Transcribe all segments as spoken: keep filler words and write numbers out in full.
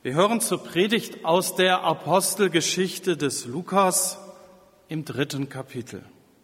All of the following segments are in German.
Wir hören zur Predigt aus der Apostelgeschichte des Lukas im dritten Kapitel.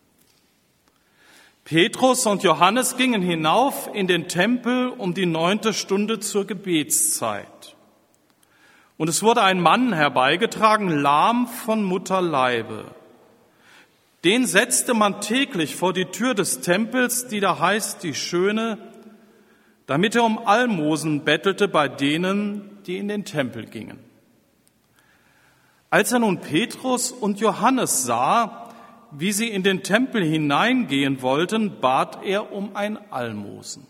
Petrus und Johannes gingen hinauf in den Tempel um die neunte Stunde zur Gebetszeit. Und es wurde ein Mann herbeigetragen, lahm von Mutterleibe. Den setzte man täglich vor die Tür des Tempels, die da heißt die Schöne, damit er um Almosen bettelte bei denen, die in den Tempel gingen. Als er nun Petrus und Johannes sah, wie sie in den Tempel hineingehen wollten, bat er um ein Almosen.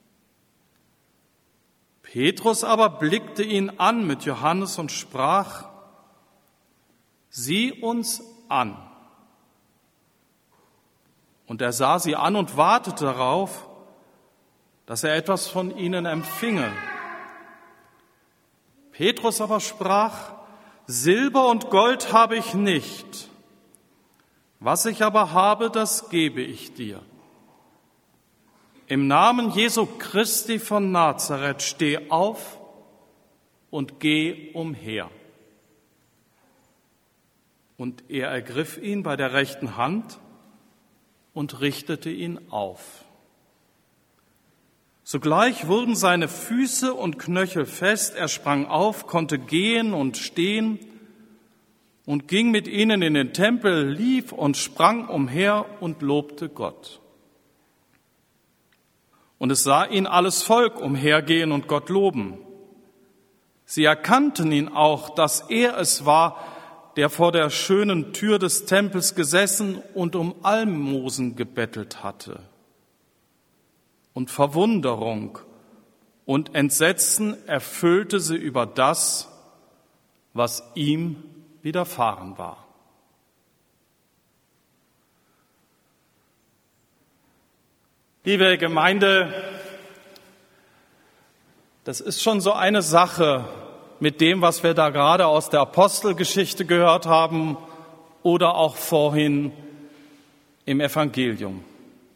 Petrus aber blickte ihn an mit Johannes und sprach: Sieh uns an. Und er sah sie an und wartete darauf, dass er etwas von ihnen empfinge. Petrus aber sprach: Silber und Gold habe ich nicht. Was ich aber habe, das gebe ich dir. Im Namen Jesu Christi von Nazareth steh auf und geh umher. Und er ergriff ihn bei der rechten Hand und richtete ihn auf. Sogleich wurden seine Füße und Knöchel fest, er sprang auf, konnte gehen und stehen und ging mit ihnen in den Tempel, lief und sprang umher und lobte Gott. Und es sah ihn alles Volk umhergehen und Gott loben. Sie erkannten ihn auch, dass er es war, der vor der schönen Tür des Tempels gesessen und um Almosen gebettelt hatte. Und Verwunderung und Entsetzen erfüllte sie über das, was ihm widerfahren war. Liebe Gemeinde, das ist schon so eine Sache mit dem, was wir da gerade aus der Apostelgeschichte gehört haben oder auch vorhin im Evangelium.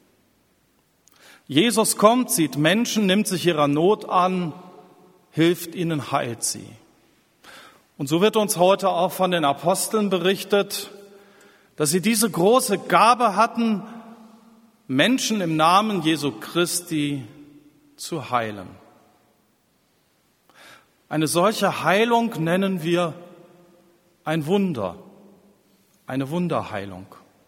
Jesus kommt, sieht Menschen, nimmt sich ihrer Not an, hilft ihnen, heilt sie. Und so wird uns heute auch von den Aposteln berichtet, dass sie diese große Gabe hatten, Menschen im Namen Jesu Christi zu heilen. Eine solche Heilung nennen wir ein Wunder, eine Wunderheilung.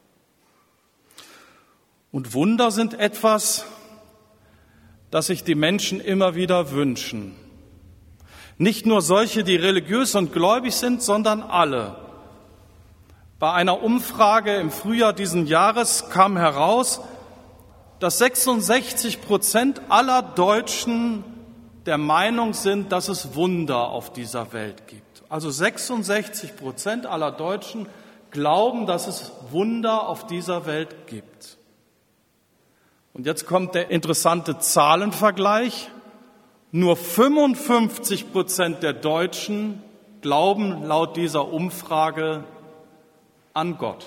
Und Wunder sind etwas, das sich die Menschen immer wieder wünschen. Nicht nur solche, die religiös und gläubig sind, sondern alle. Bei einer Umfrage im Frühjahr diesen Jahres kam heraus, dass sechsundsechzig Prozent aller Deutschen der Meinung sind, dass es Wunder auf dieser Welt gibt. Also sechsundsechzig Prozent aller Deutschen glauben, dass es Wunder auf dieser Welt gibt. Und jetzt kommt der interessante Zahlenvergleich. Nur fünfundfünfzig Prozent der Deutschen glauben laut dieser Umfrage an Gott.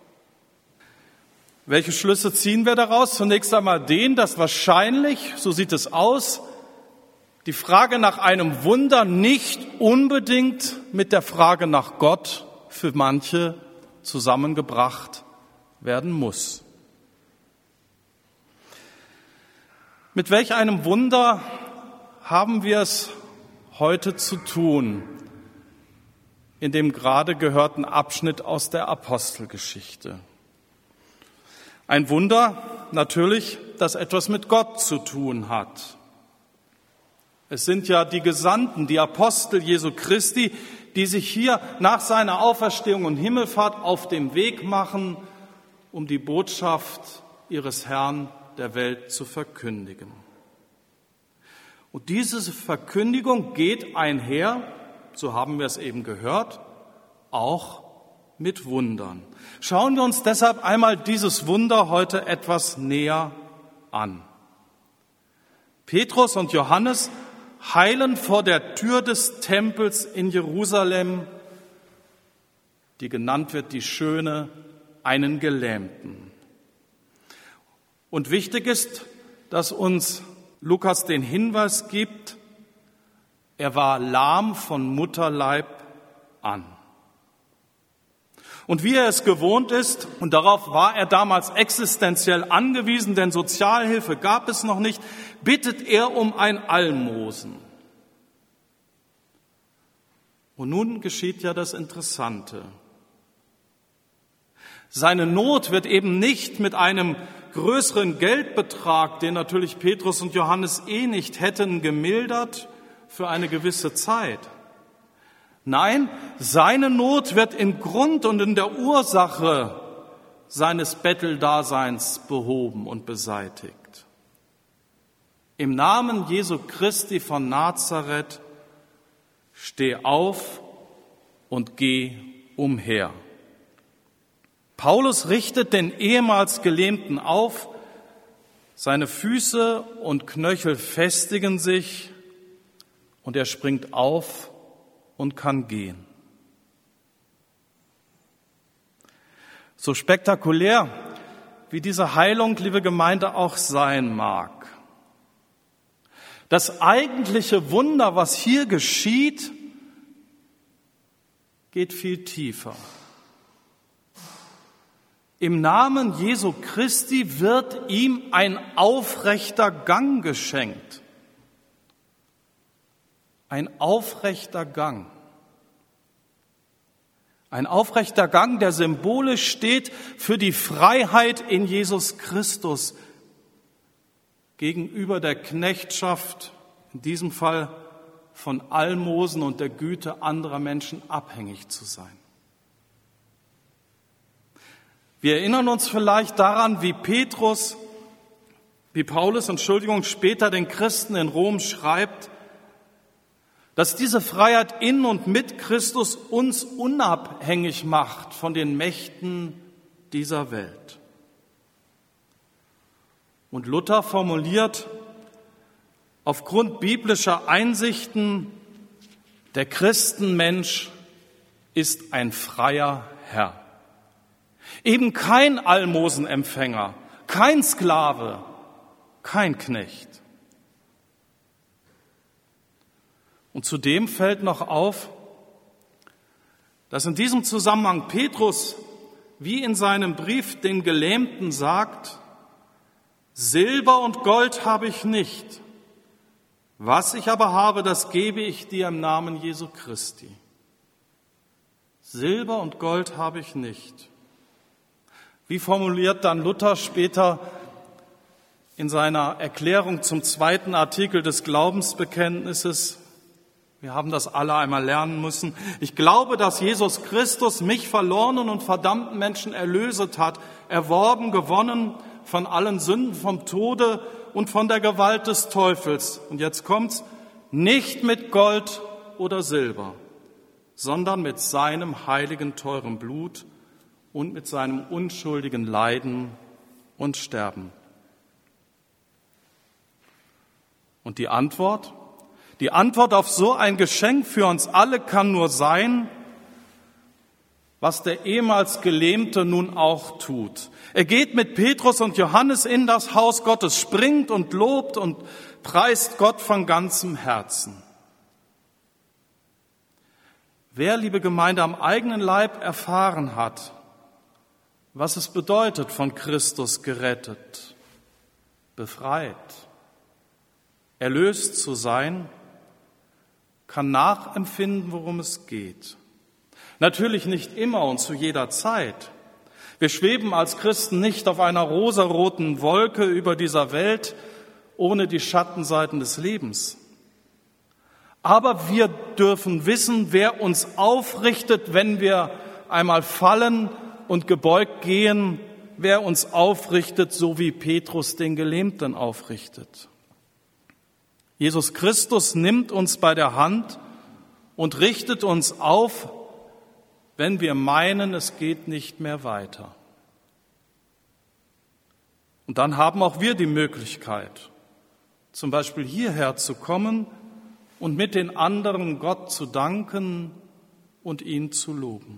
Welche Schlüsse ziehen wir daraus? Zunächst einmal den, dass wahrscheinlich, so sieht es aus, die Frage nach einem Wunder nicht unbedingt mit der Frage nach Gott für manche zusammengebracht werden muss. Mit welch einem Wunder haben wir es heute zu tun in dem gerade gehörten Abschnitt aus der Apostelgeschichte? Ein Wunder natürlich, das etwas mit Gott zu tun hat. Es sind ja die Gesandten, die Apostel Jesu Christi, die sich hier nach seiner Auferstehung und Himmelfahrt auf den Weg machen, um die Botschaft ihres Herrn der Welt zu verkündigen. Und diese Verkündigung geht einher, so haben wir es eben gehört, auch mit Wundern. Schauen wir uns deshalb einmal dieses Wunder heute etwas näher an. Petrus und Johannes heilen vor der Tür des Tempels in Jerusalem, die genannt wird die Schöne, einen Gelähmten. Und wichtig ist, dass uns Lukas den Hinweis gibt, Er war lahm von Mutterleib an. Und wie er es gewohnt ist, und darauf war er damals existenziell angewiesen, denn Sozialhilfe gab es noch nicht, bittet er um ein Almosen. Und nun geschieht ja das Interessante. Seine Not wird eben nicht mit einem größeren Geldbetrag, den natürlich Petrus und Johannes eh nicht hätten, gemildert für eine gewisse Zeit. Nein, seine Not wird im Grund und in der Ursache seines Betteldaseins behoben und beseitigt. Im Namen Jesu Christi von Nazareth, steh auf und geh umher. Paulus richtet den ehemals Gelähmten auf, seine Füße und Knöchel festigen sich und er springt auf und kann gehen. So spektakulär, wie diese Heilung, liebe Gemeinde, auch sein mag. Das eigentliche Wunder, was hier geschieht, geht viel tiefer. Im Namen Jesu Christi wird ihm ein aufrechter Gang geschenkt. Ein aufrechter Gang. Ein aufrechter Gang, der symbolisch steht für die Freiheit in Jesus Christus gegenüber der Knechtschaft, in diesem Fall von Almosen und der Güte anderer Menschen abhängig zu sein. Wir erinnern uns vielleicht daran, wie Petrus, wie Paulus, Entschuldigung, später den Christen in Rom schreibt, dass diese Freiheit in und mit Christus uns unabhängig macht von den Mächten dieser Welt. Und Luther formuliert aufgrund biblischer Einsichten, der Christenmensch ist ein freier Herr. Eben kein Almosenempfänger, kein Sklave, kein Knecht. Und zudem fällt noch auf, dass in diesem Zusammenhang Petrus, wie in seinem Brief den Gelähmten sagt, Silber und Gold habe ich nicht, was ich aber habe, das gebe ich dir im Namen Jesu Christi. Silber und Gold habe ich nicht. Wie formuliert dann Luther später in seiner Erklärung zum zweiten Artikel des Glaubensbekenntnisses? Wir haben das alle einmal lernen müssen. Ich glaube, dass Jesus Christus mich verlorenen und verdammten Menschen erlöset hat, erworben, gewonnen von allen Sünden, vom Tode und von der Gewalt des Teufels. Und jetzt kommt's, nicht mit Gold oder Silber, sondern mit seinem heiligen, teuren Blut und mit seinem unschuldigen Leiden und Sterben. Und die Antwort? Die Antwort auf so ein Geschenk für uns alle kann nur sein, was der ehemals Gelähmte nun auch tut. Er geht mit Petrus und Johannes in das Haus Gottes, springt und lobt und preist Gott von ganzem Herzen. Wer, liebe Gemeinde, am eigenen Leib erfahren hat, was es bedeutet, von Christus gerettet, befreit, erlöst zu sein, kann nachempfinden, worum es geht. Natürlich nicht immer und zu jeder Zeit. Wir schweben als Christen nicht auf einer rosaroten Wolke über dieser Welt ohne die Schattenseiten des Lebens. Aber wir dürfen wissen, wer uns aufrichtet, wenn wir einmal fallen und gebeugt gehen, wer uns aufrichtet, so wie Petrus den Gelähmten aufrichtet. Jesus Christus nimmt uns bei der Hand und richtet uns auf, wenn wir meinen, es geht nicht mehr weiter. Und dann haben auch wir die Möglichkeit, zum Beispiel hierher zu kommen und mit den anderen Gott zu danken und ihn zu loben.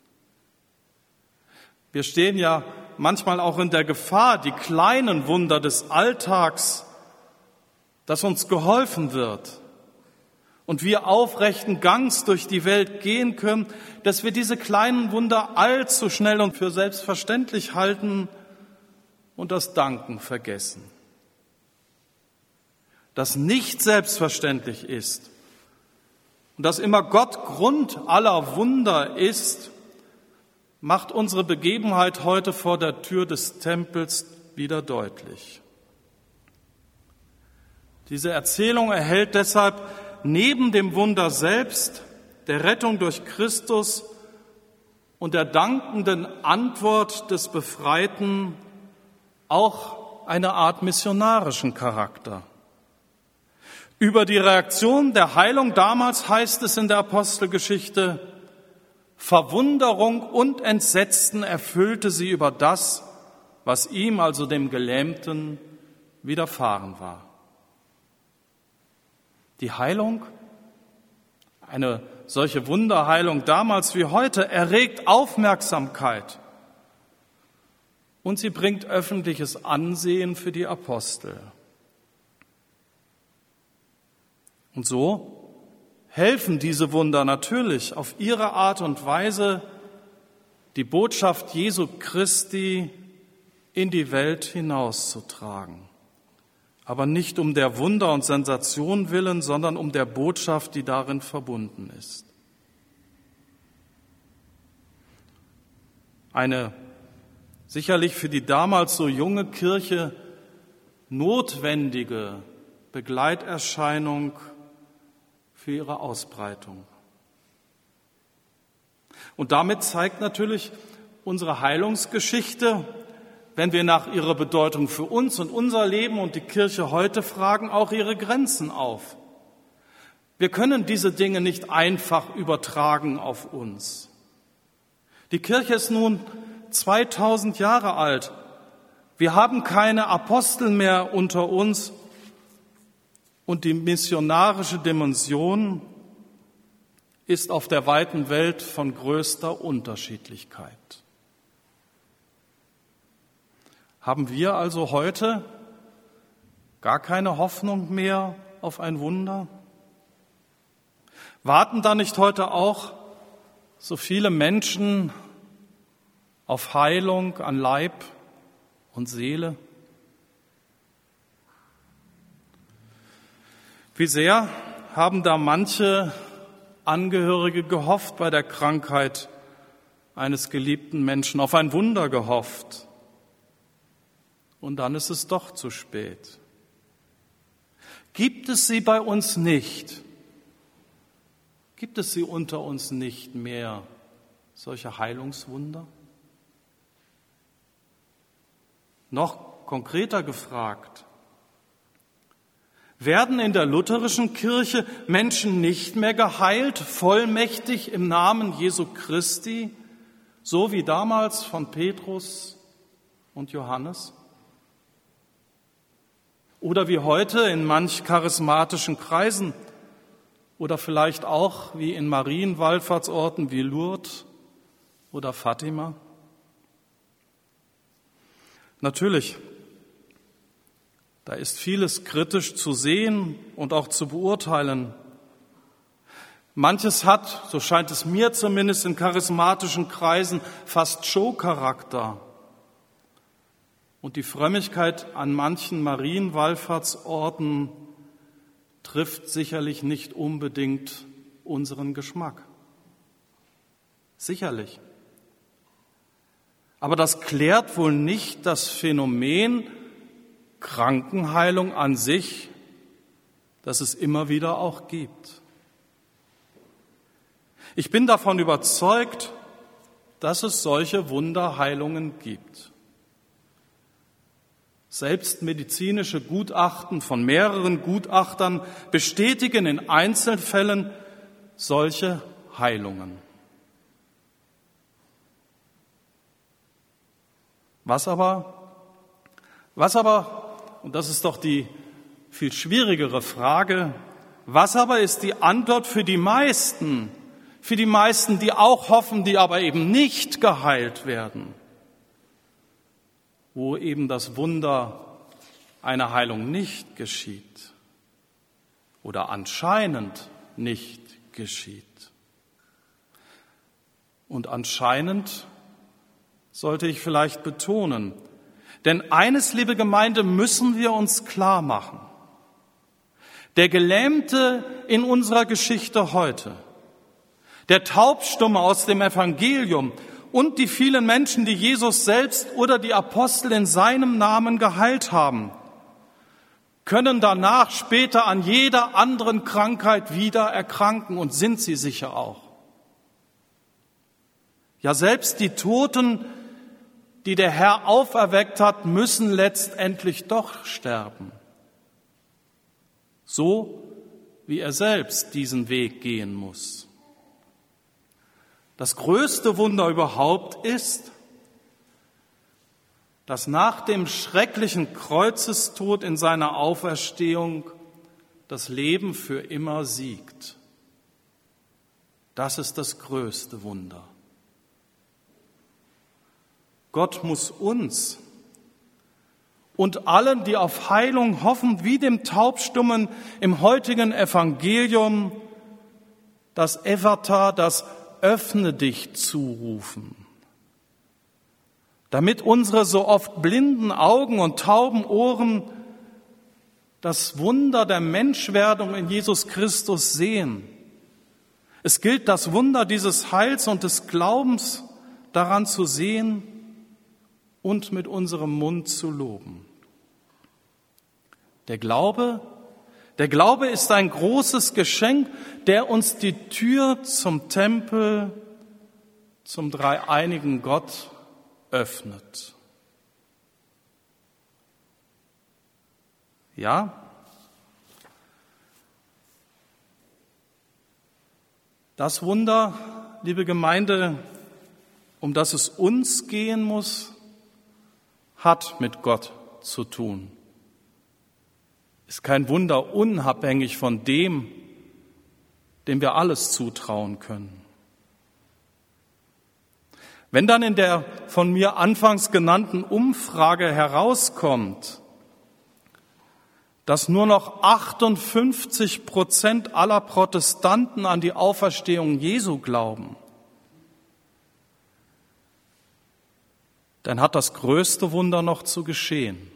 Wir stehen ja manchmal auch in der Gefahr, die kleinen Wunder des Alltags, dass uns geholfen wird und wir aufrechten Gangs durch die Welt gehen können, dass wir diese kleinen Wunder allzu schnell und für selbstverständlich halten und das Danken vergessen. Das nicht selbstverständlich ist und dass immer Gott Grund aller Wunder ist, macht unsere Begebenheit heute vor der Tür des Tempels wieder deutlich. Diese Erzählung erhält deshalb neben dem Wunder selbst, der Rettung durch Christus und der dankenden Antwort des Befreiten auch eine Art missionarischen Charakter. Über die Reaktion der Heilung damals heißt es in der Apostelgeschichte: Verwunderung und Entsetzen erfüllte sie über das, was ihm, also dem Gelähmten, widerfahren war. Die Heilung, eine solche Wunderheilung damals wie heute, erregt Aufmerksamkeit und sie bringt öffentliches Ansehen für die Apostel. Und so helfen diese Wunder natürlich auf ihre Art und Weise, die Botschaft Jesu Christi in die Welt hinauszutragen. Aber nicht um der Wunder und Sensation willen, sondern um der Botschaft, die darin verbunden ist. Eine sicherlich für die damals so junge Kirche notwendige Begleiterscheinung für ihre Ausbreitung. Und damit zeigt natürlich unsere Heilungsgeschichte, wenn wir nach ihrer Bedeutung für uns und unser Leben und die Kirche heute fragen, auch ihre Grenzen auf. Wir können diese Dinge nicht einfach übertragen auf uns. Die Kirche ist nun zweitausend Jahre alt. Wir haben keine Apostel mehr unter uns und die missionarische Dimension ist auf der weiten Welt von größter Unterschiedlichkeit. Haben wir also heute gar keine Hoffnung mehr auf ein Wunder? Warten da nicht heute auch so viele Menschen auf Heilung an Leib und Seele? Wie sehr haben da manche Angehörige gehofft bei der Krankheit eines geliebten Menschen, auf ein Wunder gehofft. Und dann ist es doch zu spät. Gibt es sie bei uns nicht? Gibt es sie unter uns nicht mehr, solche Heilungswunder? Noch konkreter gefragt: Werden in der lutherischen Kirche Menschen nicht mehr geheilt, vollmächtig im Namen Jesu Christi, so wie damals von Petrus und Johannes? Oder wie heute in manch charismatischen Kreisen oder vielleicht auch wie in Marienwallfahrtsorten wie Lourdes oder Fatima? Natürlich, da ist vieles kritisch zu sehen und auch zu beurteilen. Manches hat, so scheint es mir zumindest in charismatischen Kreisen, fast Show-Charakter. Und die Frömmigkeit an manchen Marienwallfahrtsorten trifft sicherlich nicht unbedingt unseren Geschmack. Sicherlich. Aber das klärt wohl nicht das Phänomen Krankenheilung an sich, das es immer wieder auch gibt. Ich bin davon überzeugt, dass es solche Wunderheilungen gibt. Selbst medizinische Gutachten von mehreren Gutachtern bestätigen in Einzelfällen solche Heilungen. Was aber, was aber, und das ist doch die viel schwierigere Frage, was aber ist die Antwort für die meisten, für die meisten, die auch hoffen, die aber eben nicht geheilt werden, wo eben das Wunder einer Heilung nicht geschieht oder anscheinend nicht geschieht. Und anscheinend sollte ich vielleicht betonen, denn eines, liebe Gemeinde, müssen wir uns klar machen. Der Gelähmte in unserer Geschichte heute, der Taubstumme aus dem Evangelium und die vielen Menschen, die Jesus selbst oder die Apostel in seinem Namen geheilt haben, können danach später an jeder anderen Krankheit wieder erkranken und sind sie sicher auch. Ja, selbst die Toten, die der Herr auferweckt hat, müssen letztendlich doch sterben. So wie er selbst diesen Weg gehen muss. Das größte Wunder überhaupt ist, dass nach dem schrecklichen Kreuzestod in seiner Auferstehung das Leben für immer siegt. Das ist das größte Wunder. Gott muss uns und allen, die auf Heilung hoffen, wie dem Taubstummen im heutigen Evangelium, das Ephata, das Öffne dich zurufen, damit unsere so oft blinden Augen und tauben Ohren das Wunder der Menschwerdung in Jesus Christus sehen. Es gilt, das Wunder dieses Heils und des Glaubens daran zu sehen und mit unserem Mund zu loben. Der Glaube, der Glaube ist ein großes Geschenk, der uns die Tür zum Tempel, zum dreieinigen Gott öffnet. Ja, das Wunder, liebe Gemeinde, um das es uns gehen muss, hat mit Gott zu tun. Ist kein Wunder unabhängig von dem, dem wir alles zutrauen können. Wenn dann in der von mir anfangs genannten Umfrage herauskommt, dass nur noch achtundfünfzig Prozent aller Protestanten an die Auferstehung Jesu glauben, dann hat das größte Wunder noch zu geschehen.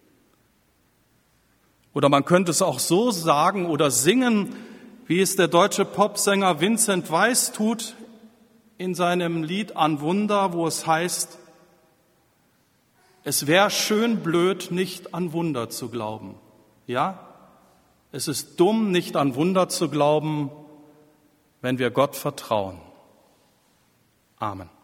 Oder man könnte es auch so sagen oder singen, wie es der deutsche Popsänger Vincent Weiss tut in seinem Lied An Wunder, wo es heißt, es wäre schön blöd, nicht an Wunder zu glauben. Ja, es ist dumm, nicht an Wunder zu glauben, wenn wir Gott vertrauen. Amen.